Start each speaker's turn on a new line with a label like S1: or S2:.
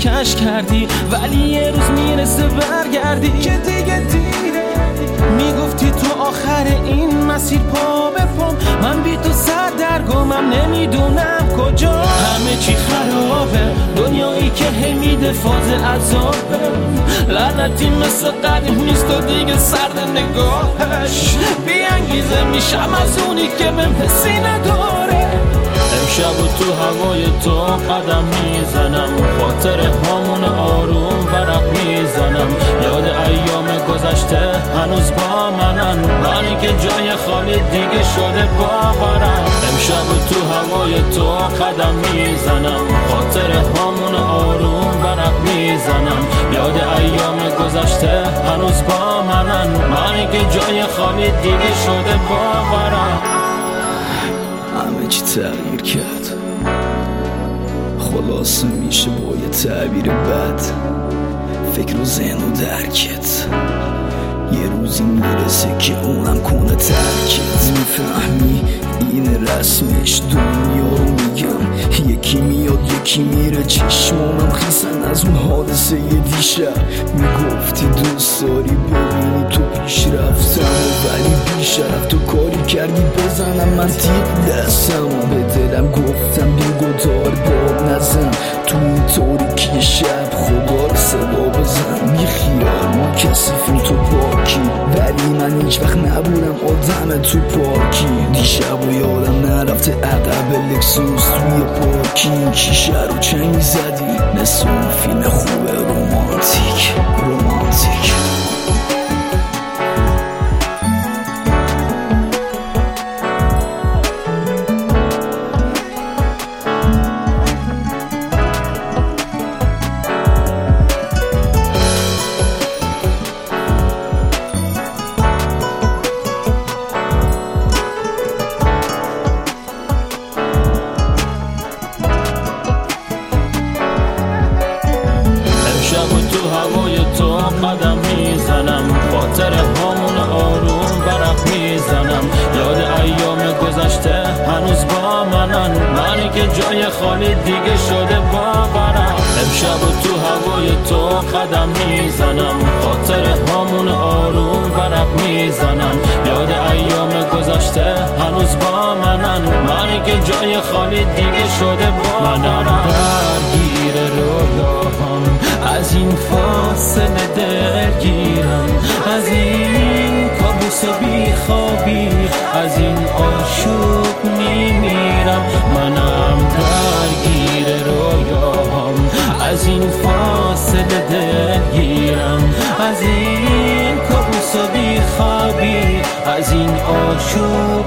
S1: کش کردی، ولی یه روز میرسه برگردی که دیگه دیره. میگفتی تو آخر این مسیر پا به پام، من بی تو سردرگمم نمیدونم کجا. همه چی خرابه، دنیایی که هی میده فاز عذابه. لعنتی مثل قدیم نیست و دیگه سرد نگاهش. بی انگیزه میشم از اونی که بهم حسی نداره. امشب و تو هوای تو قدم میزنم، خاطر هامون آروم ورق میزنم. یاد ایام گذشته هنوز با منن، منی که جای خالی دیگه شده باورم. امشب و تو هوای تو قدم میزنم، خاطر هامون آروم ورق میزنم. یاد ایام گذشته هنوز با منن، منی که جای خالی دیگه شده باورم.
S2: همه چی تغییر کرد، خلاصه میشه با یه تعبیر بد. فکر و ذهن و درکت یه روزی میرسه که اونم کنه ترکت. میفهمی این رسمش، دنیا رو میگم یکی میاد یکی میره. چشمانم خیسن از اون حادثه یه دیشب. میگفتی دوست داری ببینی تو پیش رفتم، ولی بیشرف تو کاری کردی بزنم من تیغ دستم. به دلم گفتم بیگدار باب نزن، تو این تاریکی شب خدا رو صدا بزن. بی خیال ما کسیفیم تو پاکی، ولی من هیچ وقت نبودم آدم تو پاکی. دیشب و یادم نرفته عقب لکسوس توی پاکی. شیشه رو چنگ زدی مثل اون فیلم خوب رومانتیک.
S1: هوای تو قدم میزنم، خاطر هامون آروم ورق میزنم. یاد ایام گذشته هنوز با منن، منی که جای خالی دیگه شده باورم. امشب و تو هوای تو قدم میزنم، خاطر هامون آروم ورق میزنم. یاد ایام گذشته هنوز با منن، منی که جای خالی دیگه شده باورم. درگیر رویاهام از این فاصله دلگیرم، از این کابوس و بیخوابی، از این آشوب میمیرم. منم درگیر رویاهام از این فاصله دلگیرم، از این کابوس و بیخوابی، از این آشوب